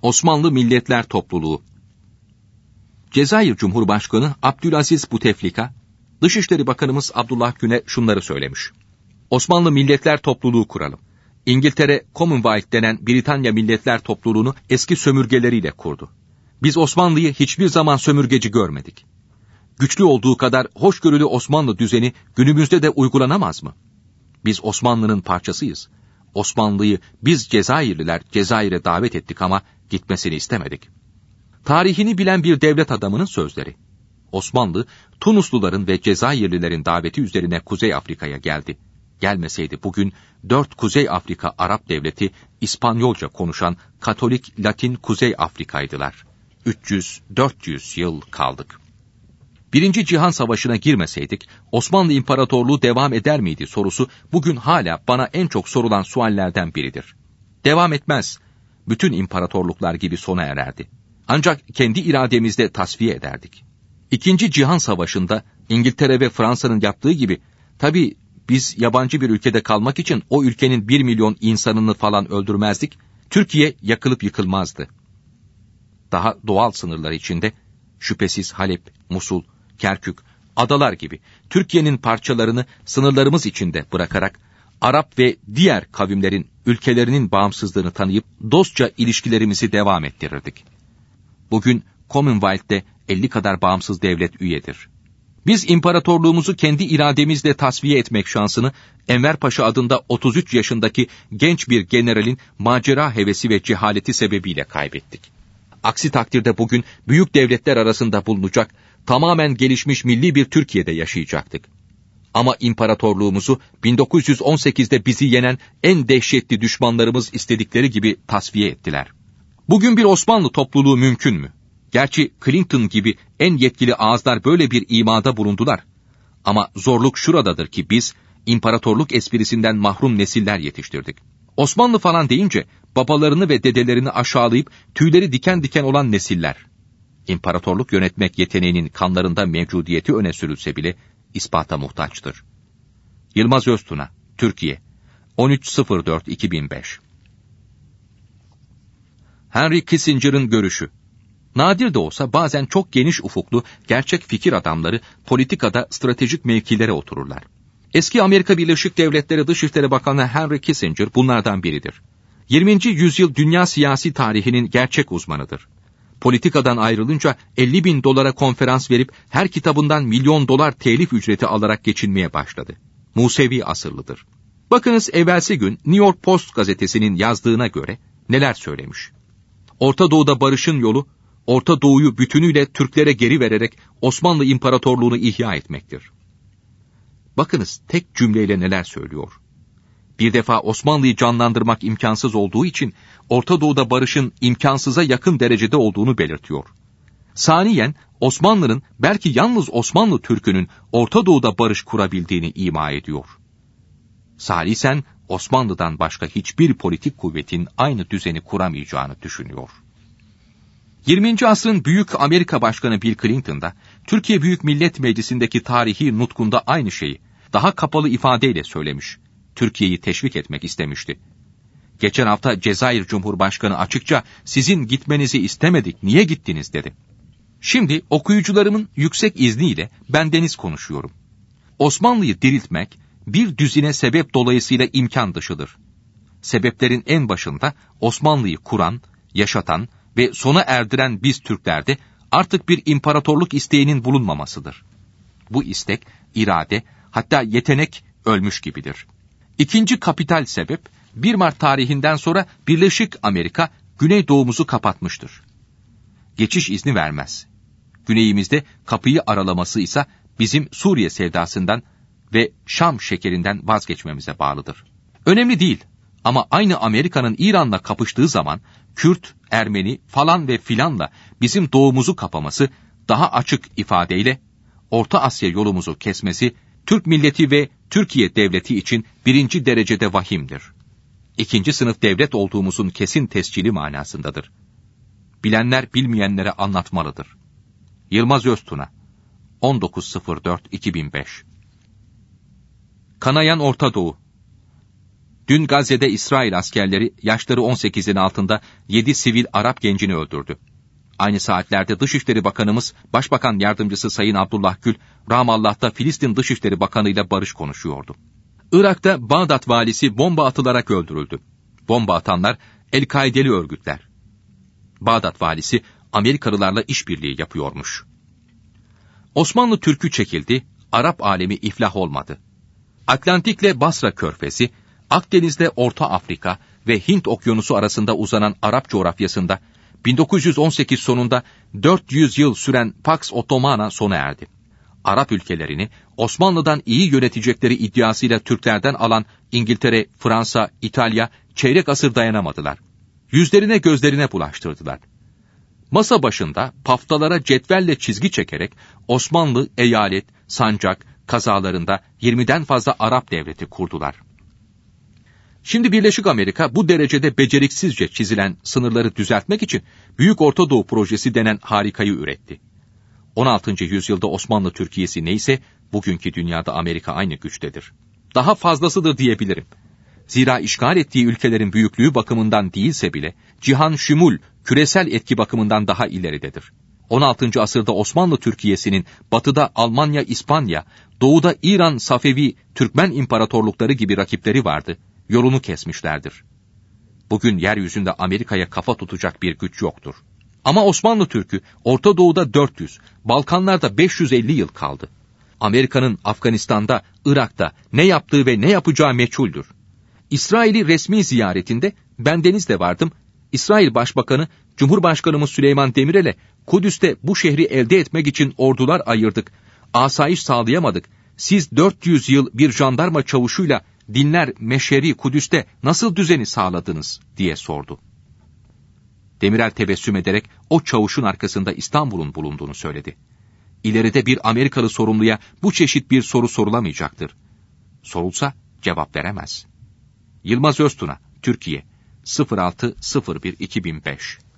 Osmanlı Milletler Topluluğu. Cezayir Cumhurbaşkanı Abdülaziz Bouteflika, Dışişleri Bakanımız Abdullah Gül'e şunları söylemiş. Osmanlı Milletler Topluluğu kuralım. İngiltere, Commonwealth denen Britanya Milletler Topluluğunu eski sömürgeleriyle kurdu. Biz Osmanlı'yı hiçbir zaman sömürgeci görmedik. Güçlü olduğu kadar hoşgörülü Osmanlı düzeni günümüzde de uygulanamaz mı? Biz Osmanlı'nın parçasıyız. Osmanlı'yı biz Cezayirliler Cezayir'e davet ettik ama gitmesini istemedik. Tarihini bilen bir devlet adamının sözleri. Osmanlı, Tunusluların ve Cezayirlilerin daveti üzerine Kuzey Afrika'ya geldi. Gelmeseydi bugün 4 Kuzey Afrika Arap devleti İspanyolca konuşan Katolik Latin Kuzey Afrika'ydılar. 300-400 yıl kaldık. Birinci Cihan Savaşı'na girmeseydik Osmanlı İmparatorluğu devam eder miydi sorusu bugün hala bana en çok sorulan suallerden biridir. Devam etmez. Bütün imparatorluklar gibi sona ererdi. Ancak kendi irademizle tasfiye ederdik. İkinci Cihan Savaşı'nda İngiltere ve Fransa'nın yaptığı gibi, tabii biz yabancı bir ülkede kalmak için o ülkenin 1 milyon insanını falan öldürmezdik, Türkiye yakılıp yıkılmazdı. Daha doğal sınırlar içinde, şüphesiz Halep, Musul, Kerkük, adalar gibi Türkiye'nin parçalarını sınırlarımız içinde bırakarak, Arap ve diğer kavimlerin ülkelerinin bağımsızlığını tanıyıp dostça ilişkilerimizi devam ettirirdik. Bugün Commonwealth'te 50 kadar bağımsız devlet üyedir. Biz imparatorluğumuzu kendi irademizle tasfiye etmek şansını Enver Paşa adında 33 yaşındaki genç bir generalin macera hevesi ve cehaleti sebebiyle kaybettik. Aksi takdirde bugün büyük devletler arasında bulunacak, tamamen gelişmiş milli bir Türkiye'de yaşayacaktık. Ama imparatorluğumuzu 1918'de bizi yenen en dehşetli düşmanlarımız istedikleri gibi tasfiye ettiler. Bugün bir Osmanlı topluluğu mümkün mü? Gerçi Clinton gibi en yetkili ağızlar böyle bir imada bulundular. Ama zorluk şuradadır ki biz imparatorluk esprisinden mahrum nesiller yetiştirdik. Osmanlı falan deyince babalarını ve dedelerini aşağılayıp tüyleri diken diken olan nesiller. İmparatorluk yönetmek yeteneğinin kanlarında mevcudiyeti öne sürülse bile ispata muhtaçtır. Yılmaz Öztuna, Türkiye, 13.04.2005. Henry Kissinger'ın görüşü. Nadir de olsa bazen çok geniş ufuklu, gerçek fikir adamları politikada stratejik mevkilere otururlar. Eski Amerika Birleşik Devletleri Dışişleri Bakanı Henry Kissinger bunlardan biridir. 20. yüzyıl dünya siyasi tarihinin gerçek uzmanıdır. Politikadan ayrılınca $50.000 konferans verip her kitabından $1.000.000 telif ücreti alarak geçinmeye başladı. Musevi asırlıdır. Bakınız evvelsi gün New York Post gazetesinin yazdığına göre neler söylemiş. Orta Doğu'da barışın yolu, Orta Doğu'yu bütünüyle Türklere geri vererek Osmanlı İmparatorluğunu ihya etmektir. Bakınız tek cümleyle neler söylüyor. Bir defa Osmanlı'yı canlandırmak imkansız olduğu için Orta Doğu'da barışın imkansıza yakın derecede olduğunu belirtiyor. Saniyen Osmanlı'nın belki yalnız Osmanlı Türk'ünün Orta Doğu'da barış kurabildiğini ima ediyor. Salisen Osmanlı'dan başka hiçbir politik kuvvetin aynı düzeni kuramayacağını düşünüyor. 20. asrın büyük Amerika Başkanı Bill Clinton da Türkiye Büyük Millet Meclisi'ndeki tarihi nutkunda aynı şeyi daha kapalı ifadeyle söylemiş. Türkiye'yi teşvik etmek istemişti. Geçen hafta Cezayir Cumhurbaşkanı açıkça sizin gitmenizi istemedik, niye gittiniz dedi. Şimdi okuyucularımın yüksek izniyle bendeniz konuşuyorum. Osmanlı'yı diriltmek bir düzine sebep dolayısıyla imkan dışıdır. Sebeplerin en başında Osmanlı'yı kuran, yaşatan ve sona erdiren biz Türklerde artık bir imparatorluk isteğinin bulunmamasıdır. Bu istek, irade, hatta yetenek ölmüş gibidir. İkinci kapital sebep, 1 Mart tarihinden sonra Birleşik Amerika Güneydoğumuzu kapatmıştır. Geçiş izni vermez. Güneyimizde kapıyı aralaması ise bizim Suriye sevdasından ve Şam şekerinden vazgeçmemize bağlıdır. Önemli değil ama aynı Amerika'nın İran'la kapıştığı zaman Kürt, Ermeni falan ve filanla bizim doğumuzu kapaması, daha açık ifadeyle Orta Asya yolumuzu kesmesi, Türk milleti ve Türkiye devleti için 1. derecede vahimdir. 2. sınıf devlet olduğumuzun kesin tescili manasındadır. Bilenler bilmeyenlere anlatmalıdır. Yılmaz Öztuna, 19.04.2005. Kanayan Orta Doğu. Dün Gazze'de İsrail askerleri yaşları 18'in altında 7 sivil Arap gencini öldürdü. Aynı saatlerde Dışişleri Bakanımız, Başbakan Yardımcısı Sayın Abdullah Gül, Ramallah'ta Filistin Dışişleri Bakanı ile barış konuşuyordu. Irak'ta Bağdat valisi bomba atılarak öldürüldü. Bomba atanlar El-Kaideli örgütler. Bağdat valisi Amerikalılarla işbirliği yapıyormuş. Osmanlı Türk'ü çekildi, Arap alemi iflah olmadı. Atlantik'le Basra Körfezi, Akdeniz'le Orta Afrika ve Hint Okyanusu arasında uzanan Arap coğrafyasında 1918 sonunda 400 yıl süren Pax Ottomana sona erdi. Arap ülkelerini Osmanlı'dan iyi yönetecekleri iddiasıyla Türklerden alan İngiltere, Fransa, İtalya çeyrek asır dayanamadılar. Yüzlerine gözlerine bulaştırdılar. Masa başında paftalara cetvelle çizgi çekerek Osmanlı eyalet, sancak, kazalarında 20'den fazla Arap devleti kurdular. Şimdi Birleşik Amerika bu derecede beceriksizce çizilen sınırları düzeltmek için Büyük Orta Doğu Projesi denen harikayı üretti. 16. yüzyılda Osmanlı Türkiye'si neyse, bugünkü dünyada Amerika aynı güçtedir. Daha fazlasıdır diyebilirim. Zira işgal ettiği ülkelerin büyüklüğü bakımından değilse bile, cihan şümul, küresel etki bakımından daha ileridedir. 16. asırda Osmanlı Türkiye'sinin batıda Almanya, İspanya, doğuda İran, Safevi, Türkmen imparatorlukları gibi rakipleri vardı. Yolunu kesmişlerdir. Bugün yeryüzünde Amerika'ya kafa tutacak bir güç yoktur. Ama Osmanlı Türk'ü Orta Doğu'da 400, Balkanlar'da 550 yıl kaldı. Amerika'nın Afganistan'da, Irak'ta ne yaptığı ve ne yapacağı meçhuldür. İsrail'i resmi ziyaretinde bendeniz de vardım. İsrail Başbakanı Cumhurbaşkanımız Süleyman Demirel'e Kudüs'te bu şehri elde etmek için ordular ayırdık, asayiş sağlayamadık. Siz 400 yıl bir jandarma çavuşuyla dinler Meşheri Kudüs'te nasıl düzeni sağladınız diye sordu. Demirel tebessüm ederek o çavuşun arkasında İstanbul'un bulunduğunu söyledi. İleride bir Amerikalı sorumluya bu çeşit bir soru sorulamayacaktır. Sorulsa cevap veremez. Yılmaz Öztuna, Türkiye, 06.01.2005